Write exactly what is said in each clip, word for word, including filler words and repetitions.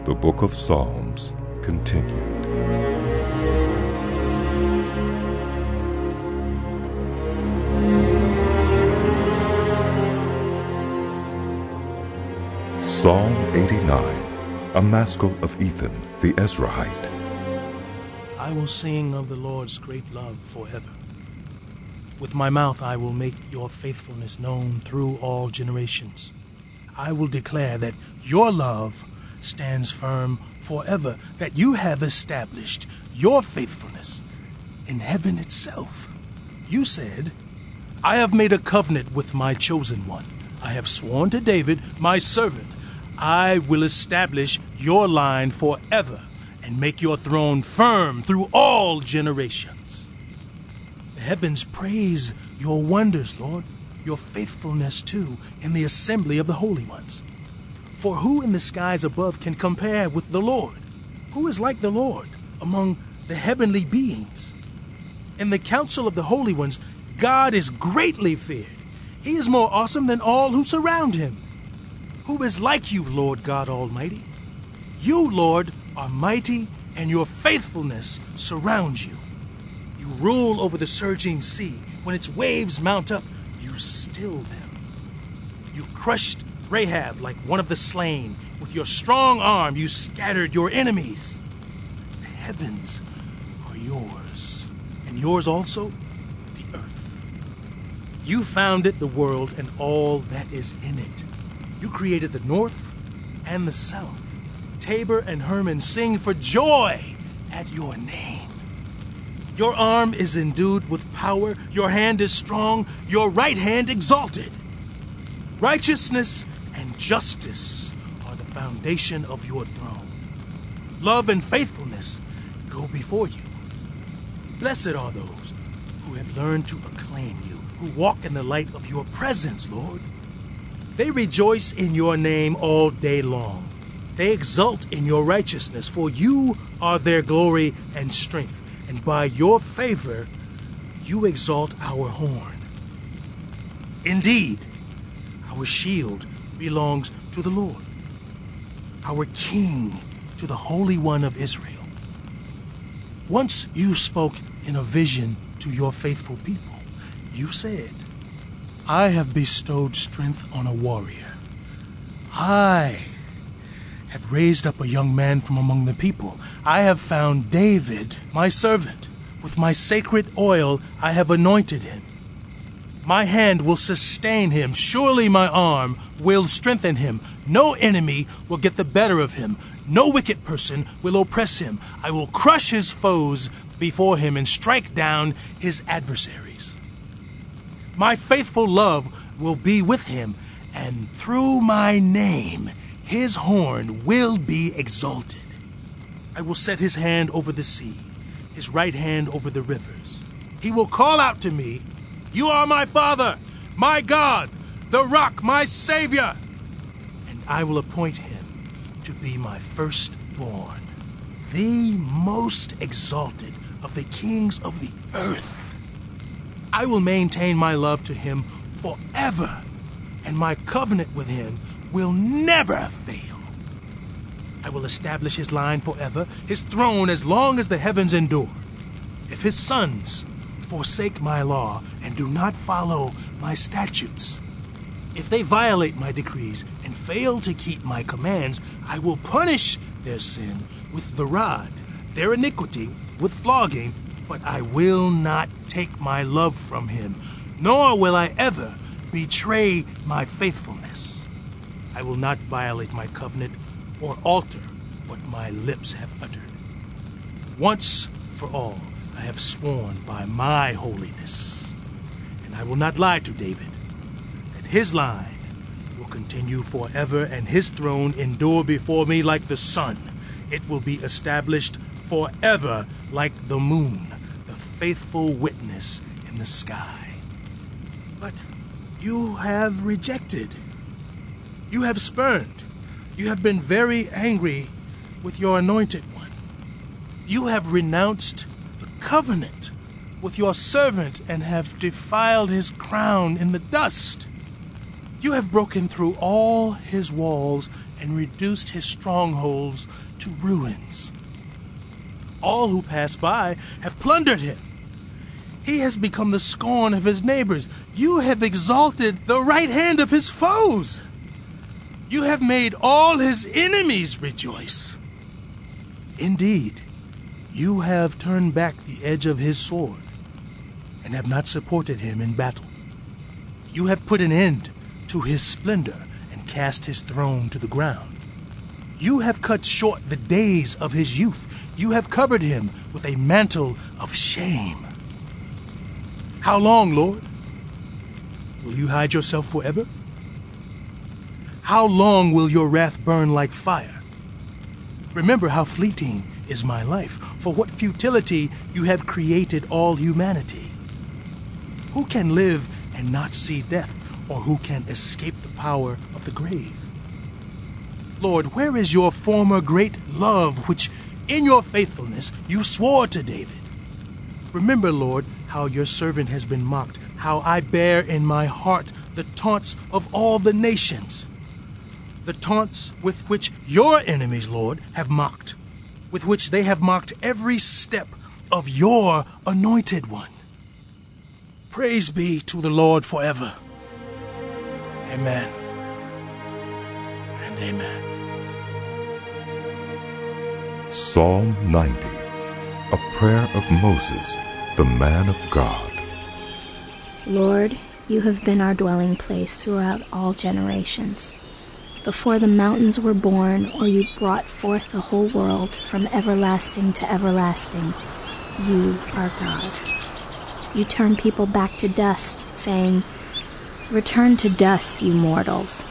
The Book of Psalms continued. Psalm eighty-nine, a maskil of Ethan the Ezrahite. I will sing of the Lord's great love forever. With my mouth I will make your faithfulness known through all generations. I will declare that your love stands firm forever, that you have established your faithfulness in heaven itself. You said, I have made a covenant with my chosen one. I have sworn to David, my servant, I will establish your line forever and make your throne firm through all generations. The heavens praise your wonders, Lord, your faithfulness too in the assembly of the holy ones. For who in the skies above can compare with the Lord? Who is like the Lord among the heavenly beings? In the council of the holy ones, God is greatly feared. He is more awesome than all who surround him. Who is like you, Lord God Almighty? You, Lord, are mighty, and your faithfulness surrounds you. You rule over the surging sea. When its waves mount up, you still them. You crushed Rahab like one of the slain. With your strong arm, you scattered your enemies. The heavens are yours, and yours also the earth. You founded the world and all that is in it. You created the north and the south. Tabor and Hermon sing for joy at your name. Your arm is endued with power. Your hand is strong. Your right hand exalted. Righteousness and justice are the foundation of your throne. Love and faithfulness go before you. Blessed are those who have learned to acclaim you, who walk in the light of your presence, Lord. They rejoice in your name all day long. They exult in your righteousness, for you are their glory and strength, and by your favor you exalt our horn. Indeed, our shield belongs to the Lord, our King to the Holy One of Israel. Once you spoke in a vision to your faithful people. You said, I have bestowed strength on a warrior. I have raised up a young man from among the people. I have found David, my servant. With my sacred oil I have anointed him. My hand will sustain him. Surely my arm will strengthen him. No enemy will get the better of him. No wicked person will oppress him. I will crush his foes before him and strike down his adversaries. My faithful love will be with him, and through my name his horn will be exalted. I will set his hand over the sea, his right hand over the rivers. He will call out to me, You are my Father, my God, the rock, my Savior. And I will appoint him to be my firstborn, the most exalted of the kings of the earth. I will maintain my love to him forever, and my covenant with him will never fail. I will establish his line forever, his throne as long as the heavens endure. If his sons forsake my law and do not follow my statutes, if they violate my decrees and fail to keep my commands, I will punish their sin with the rod, their iniquity with flogging, but I will not take my love from him, nor will I ever betray my faithfulness. I will not violate my covenant or alter what my lips have uttered. Once for all, I have sworn by my holiness, and I will not lie to David, that his line will continue forever and his throne endure before me like the sun. It will be established forever like the moon, the faithful witness in the sky. But you have rejected. You have spurned. You have been very angry with your anointed one. You have renounced the covenant with your servant and have defiled his crown in the dust. You have broken through all his walls and reduced his strongholds to ruins. All who pass by have plundered him. He has become the scorn of his neighbors. You have exalted the right hand of his foes. You have made all his enemies rejoice. Indeed, you have turned back the edge of his sword and have not supported him in battle. You have put an end to his splendor and cast his throne to the ground. You have cut short the days of his youth. You have covered him with a mantle of shame. How long, Lord? Will you hide yourself forever? How long will your wrath burn like fire? Remember how fleeting is my life. For what futility you have created all humanity. Who can live and not see death, or who can escape the power of the grave? Lord, where is your former great love, which in your faithfulness you swore to David? Remember, Lord, how your servant has been mocked, how I bear in my heart the taunts of all the nations, the taunts with which your enemies, Lord, have mocked, with which they have mocked every step of your anointed one. Praise be to the Lord forever. Amen and amen. Psalm ninety, a prayer of Moses, the man of God. Lord, you have been our dwelling place throughout all generations. Before the mountains were born, or you brought forth the whole world, from everlasting to everlasting, you are God. You turn people back to dust, saying, "Return to dust, you mortals."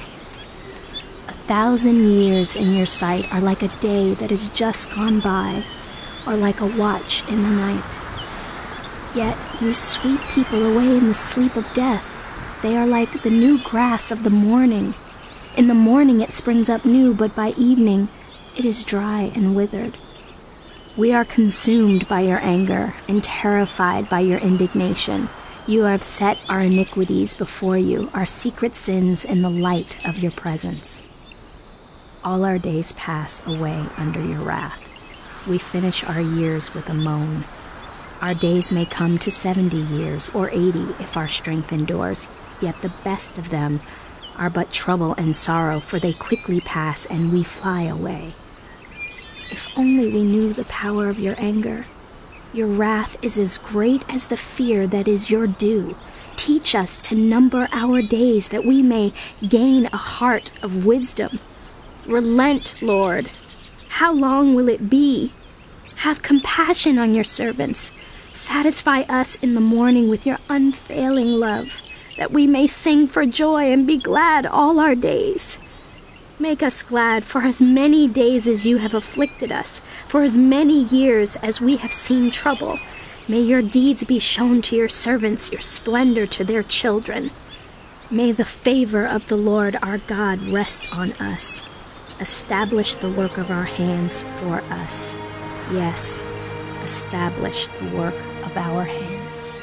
A thousand years in your sight are like a day that is just gone by, or like a watch in the night. Yet you sweep people away in the sleep of death. They are like the new grass of the morning. In the morning it springs up new, but by evening it is dry and withered. We are consumed by your anger and terrified by your indignation. You have set our iniquities before you, our secret sins in the light of your presence. All our days pass away under your wrath. We finish our years with a moan. Our days may come to seventy years or eighty if our strength endures, yet the best of them are but trouble and sorrow, for they quickly pass and we fly away. If only we knew the power of your anger. Your wrath is as great as the fear that is your due. Teach us to number our days that we may gain a heart of wisdom. Relent, Lord. How long will it be? Have compassion on your servants. Satisfy us in the morning with your unfailing love, that we may sing for joy and be glad all our days. Make us glad for as many days as you have afflicted us, for as many years as we have seen trouble. May your deeds be shown to your servants, your splendor to their children. May the favor of the Lord our God rest on us. Establish the work of our hands for us. Yes, establish the work of our hands.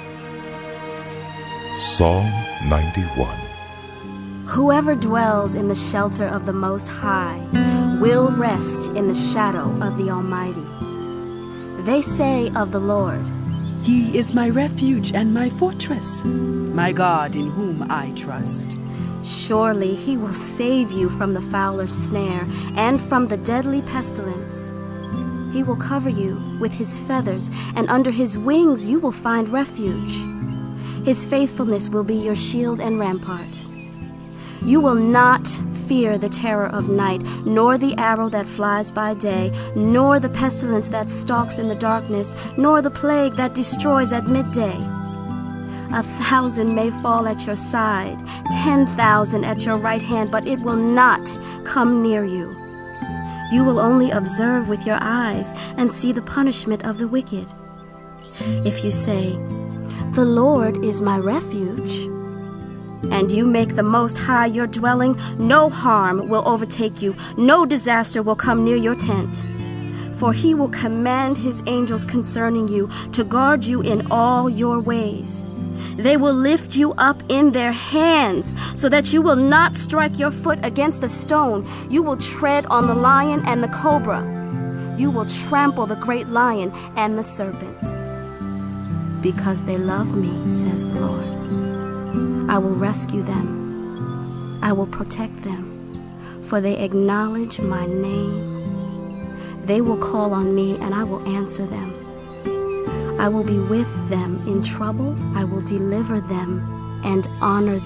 Psalm ninety-one. Whoever dwells in the shelter of the Most High will rest in the shadow of the Almighty. They say of the Lord, He is my refuge and my fortress, my God in whom I trust. surely he will save you from the fowler's snare and from the deadly pestilence. He will cover you with his feathers, and under his wings you will find refuge. His faithfulness will be your shield and rampart. You will not fear the terror of night, nor the arrow that flies by day, nor the pestilence that stalks in the darkness, nor the plague that destroys at midday. A thousand may fall at your side, ten thousand at your right hand, but it will not come near you. You will only observe with your eyes and see the punishment of the wicked. If you say, "The Lord is my refuge," and you make the Most High your dwelling, no harm will overtake you, no disaster will come near your tent. For he will command his angels concerning you to guard you in all your ways. They will lift you up in their hands so that you will not strike your foot against a stone. You will tread on the lion and the cobra. You will trample the great lion and the serpent. Because they love me, says the Lord, I will rescue them. I will protect them, for they acknowledge my name. They will call on me, and I will answer them. I will be with them in trouble. I will deliver them and honor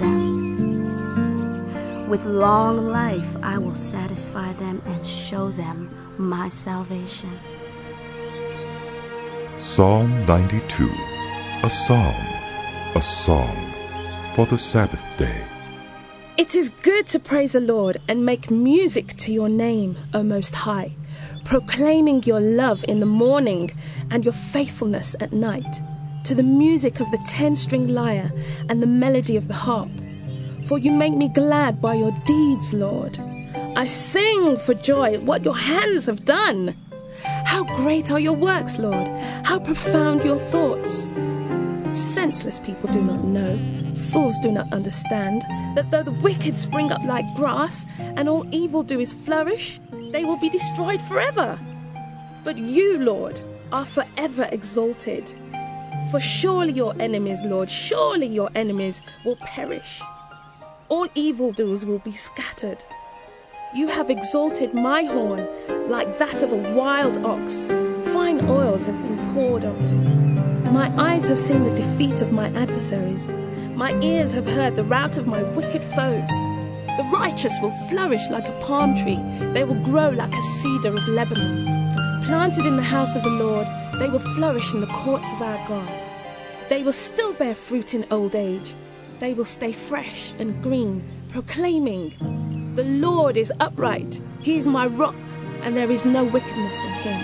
them. With long life, I will satisfy them and show them my salvation. Psalm ninety-two, a psalm, a song for the Sabbath day. It is good to praise the Lord and make music to your name, O Most High, proclaiming your love in the morning and your faithfulness at night, to the music of the ten-string lyre and the melody of the harp. For you make me glad by your deeds, Lord. I sing for joy at what your hands have done. How great are your works, Lord! How profound your thoughts! Senseless people do not know, fools do not understand, that though the wicked spring up like grass, and all evildoers flourish, they will be destroyed forever. But you, Lord, are forever exalted. For surely your enemies, Lord, surely your enemies will perish. All evildoers will be scattered. You have exalted my horn like that of a wild ox. Fine oils have been poured on me. My eyes have seen the defeat of my adversaries. My ears have heard the rout of my wicked foes. The righteous will flourish like a palm tree. They will grow like a cedar of Lebanon. Planted in the house of the Lord, they will flourish in the courts of our God. They will still bear fruit in old age. They will stay fresh and green, proclaiming, "The Lord is upright. He is my rock, and there is no wickedness in him."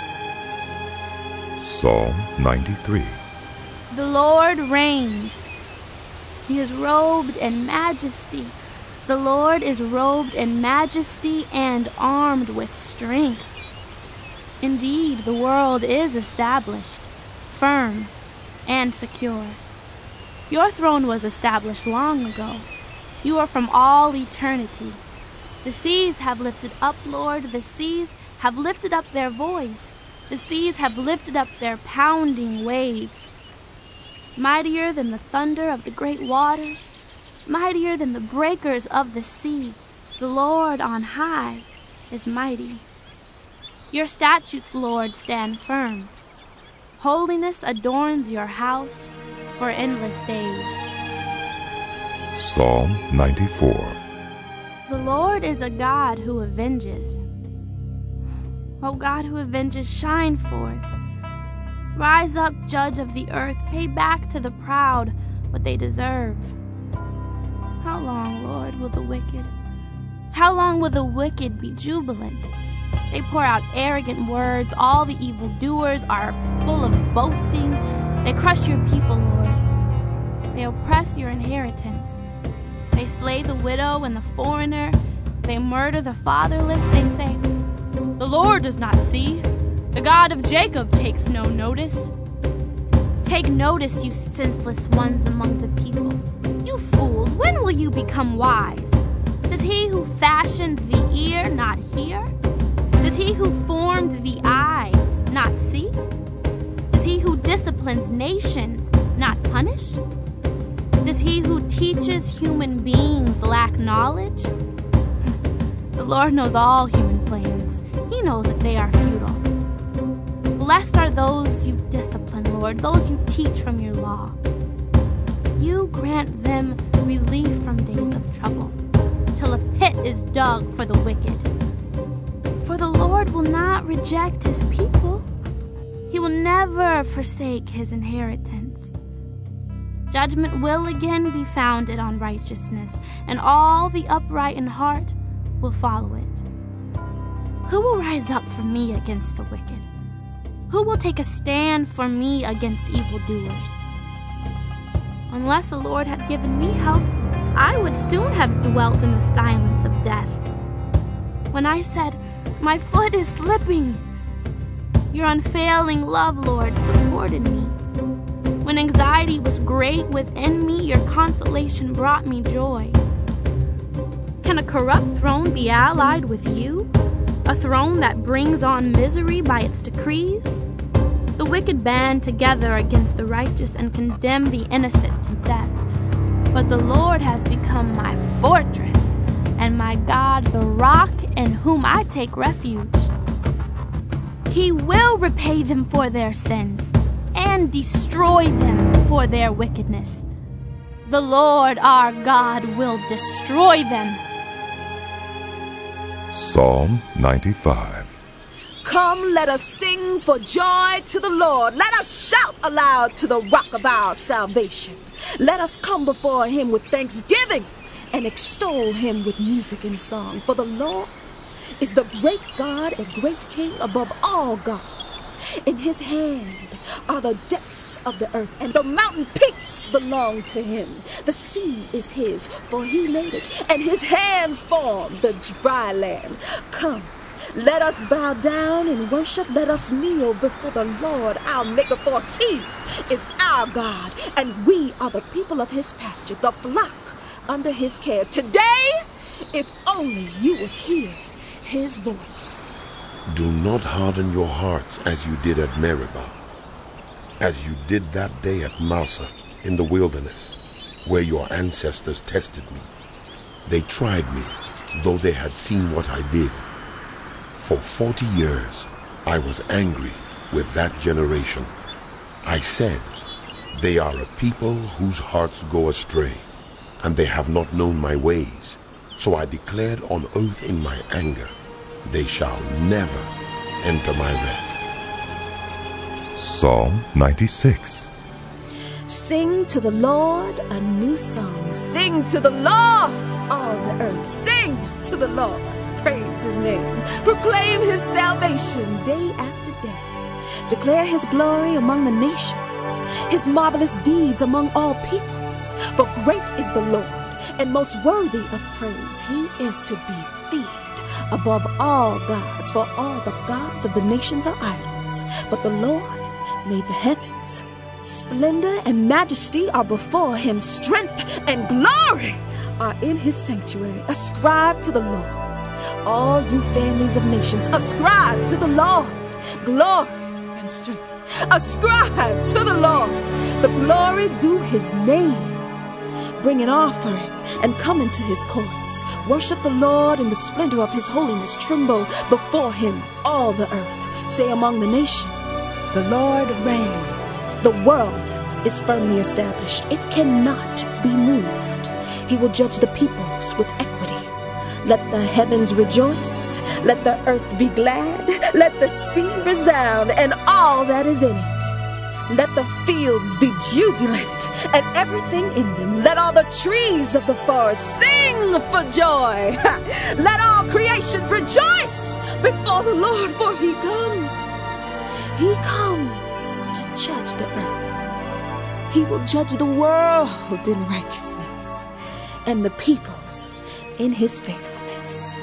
Psalm ninety-three. The Lord reigns. He is robed in majesty. The Lord is robed in majesty and armed with strength. Indeed, the world is established, firm and secure. Your throne was established long ago. You are from all eternity. The seas have lifted up, Lord. The seas have lifted up their voice. The seas have lifted up their pounding waves. Mightier than the thunder of the great waters, mightier than the breakers of the sea, the Lord on high is mighty. Your statutes, Lord, stand firm. Holiness adorns your house for endless days. Psalm ninety-four. The Lord is a God who avenges. O God who avenges, shine forth. Rise up, judge of the earth. Pay back to the proud what they deserve. How long, Lord, will the wicked? How long will the wicked be jubilant? They pour out arrogant words. All the evildoers are full of boasting. They crush your people, Lord. They oppress your inheritance. They slay the widow and the foreigner. They murder the fatherless. They say, "The Lord does not see. The God of Jacob takes no notice." Take notice, you senseless ones among the people. You fools, when will you become wise? Does he who fashioned the ear not hear? Does he who formed the eye not see? Does he who disciplines nations not punish? Does he who teaches human beings lack knowledge? The Lord knows all human plans. He knows that they are futile. Blessed are those you discipline, Lord, those you teach from your law. You grant them relief from days of trouble, till a pit is dug for the wicked. For the Lord will not reject his people. He will never forsake his inheritance. Judgment will again be founded on righteousness, and all the upright in heart will follow it. Who will rise up for me against the wicked? Who will take a stand for me against evildoers? Unless the Lord had given me help, I would soon have dwelt in the silence of death. When I said, "My foot is slipping," your unfailing love, Lord, supported me. When anxiety was great within me, your consolation brought me joy. Can a corrupt throne be allied with you? A throne that brings on misery by its decrees? The wicked band together against the righteous and condemn the innocent to death. But the Lord has become my fortress, and my God the rock in whom I take refuge. He will repay them for their sins and destroy them for their wickedness. The Lord our God will destroy them. Psalm ninety-five. Come, let us sing for joy to the Lord. Let us shout aloud to the rock of our salvation. Let us come before him with thanksgiving and extol him with music and song. For the Lord is the great God and great King above all gods. In his hand are the depths of the earth, and the mountain peaks belong to him. The sea is his, for he made it, and his hands formed the dry land. Come, let us bow down and worship. Let us kneel before the Lord our Maker, for he is our God, and we are the people of his pasture, the flock under his care. Today, if only you would hear his voice. Do not harden your hearts as you did at Meribah, as you did that day at Massa in the wilderness, where your ancestors tested me. They tried me, though they had seen what I did. For forty years I was angry with that generation. I said, they are a people whose hearts go astray, and they have not known my ways. So I declared on oath in my anger, they shall never enter my rest. Psalm ninety-six. Sing to the Lord a new song. Sing to the Lord, all the earth. Sing to the Lord. Praise his name. Proclaim his salvation day after day. Declare his glory among the nations, his marvelous deeds among all peoples. For great is the Lord, and most worthy of praise. He is to be feared above all gods, for all the gods of the nations are idols. But the Lord made the heavens. Splendor and majesty are before him. Strength and glory are in his sanctuary. Ascribe to the Lord, all you families of nations. Ascribe to the Lord glory and strength. Ascribe to the Lord the glory due his name. Bring an offering and come into his courts. Worship the Lord in the splendor of his holiness. Tremble before him, all the earth. Say among the nations, the Lord reigns. The world is firmly established. It cannot be moved. He will judge the peoples with equity. Let the heavens rejoice. Let the earth be glad. Let the sea resound and all that is in it. Let the fields be jubilant and everything in them. Let all the trees of the forest sing for joy. Let all creation rejoice before the Lord, for he comes. He comes to judge the earth. He will judge the world in righteousness and the peoples in his faithfulness.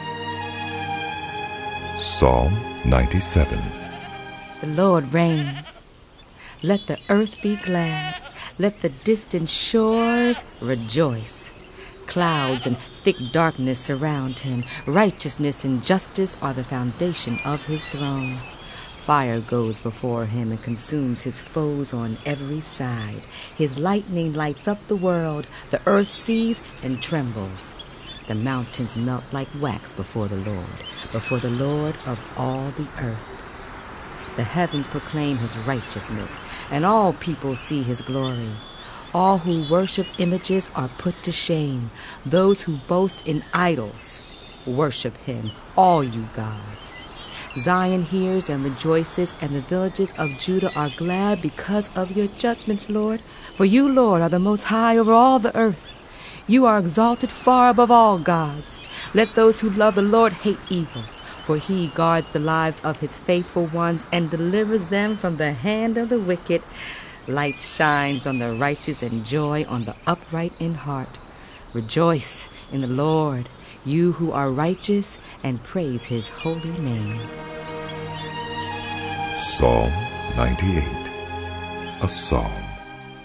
Psalm ninety-seven. The Lord reigns. Let the earth be glad. Let the distant shores rejoice. Clouds and thick darkness surround him. Righteousness and justice are the foundation of his throne. Fire goes before him and consumes his foes on every side. His lightning lights up the world. The earth sees and trembles. The mountains melt like wax before the Lord, before the Lord of all the earth. The heavens proclaim his righteousness, and all people see his glory. All who worship images are put to shame. Those who boast in idols worship him, all you gods. Zion hears and rejoices, and the villages of Judah are glad because of your judgments, Lord. For you, Lord, are the most high over all the earth. You are exalted far above all gods. Let those who love the Lord hate evil, for he guards the lives of his faithful ones and delivers them from the hand of the wicked. Light shines on the righteous and joy on the upright in heart. Rejoice in the Lord, you who are righteous, and praise his holy name. Psalm ninety-eight. A Psalm.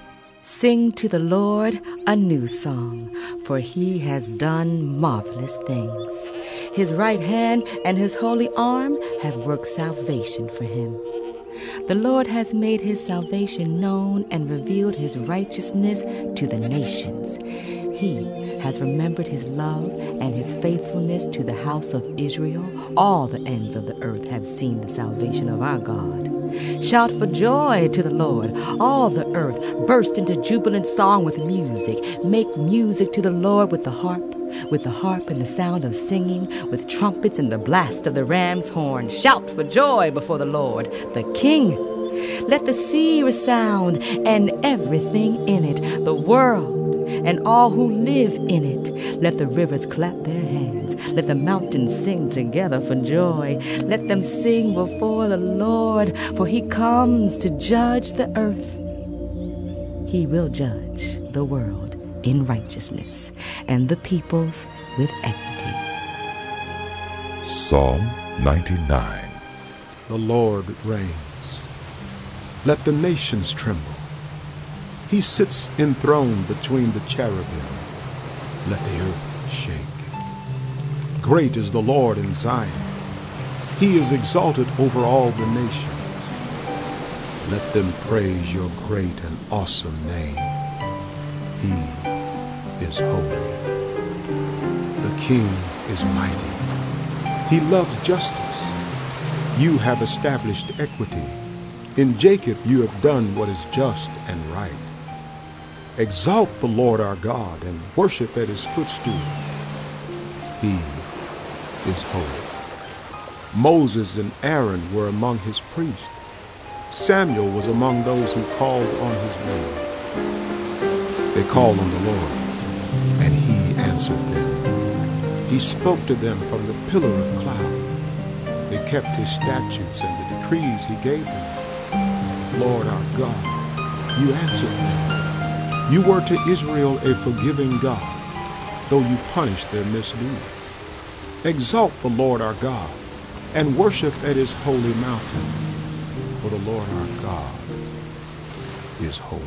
Sing to the Lord a new song, for he has done marvelous things. His right hand and his holy arm have worked salvation for him. The Lord has made his salvation known and revealed his righteousness to the nations. He has remembered his love and his faithfulness to the house of Israel. All the ends of the earth have seen the salvation of our God. Shout for joy to the Lord. All the earth burst into jubilant song with music. Make music to the Lord with the harp, with the harp and the sound of singing, with trumpets and the blast of the ram's horn. Shout for joy before the Lord, the King. Let the sea resound and everything in it, the world and all who live in it. Let the rivers clap their hands. Let the mountains sing together for joy. Let them sing before the Lord, for he comes to judge the earth. He will judge the world in righteousness and the peoples with equity. Psalm ninety-nine. The Lord reigns. Let the nations tremble. He sits enthroned between the cherubim. Let the earth shake. Great is the Lord in Zion. He is exalted over all the nations. Let them praise your great and awesome name. He is holy. The King is mighty. He loves justice. You have established equity. In Jacob you have done what is just and right. Exalt the Lord our God and worship at his footstool. He is holy. Moses and Aaron were among his priests. Samuel was among those who called on his name. They called on the Lord, and he answered them. He spoke to them from the pillar of cloud. They kept his statutes and the decrees he gave them. Lord our God, you answered them. You were to Israel a forgiving God, though you punished their misdeeds. Exalt the Lord our God, and worship at his holy mountain, for the Lord our God is holy.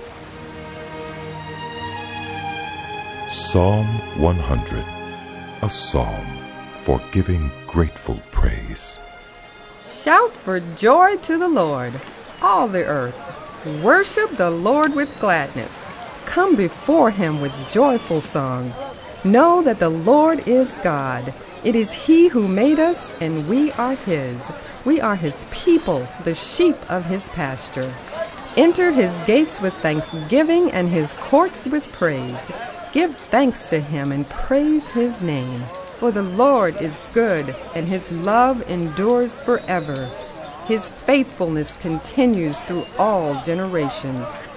Psalm one hundred, a psalm for giving grateful praise. Shout for joy to the Lord, all the earth. Worship the Lord with gladness. Come before him with joyful songs. Know that the Lord is God. It is he who made us, and we are his. We are his people, the sheep of his pasture. Enter his gates with thanksgiving and his courts with praise. Give thanks to him and praise his name. For the Lord is good, and his love endures forever. His faithfulness continues through all generations.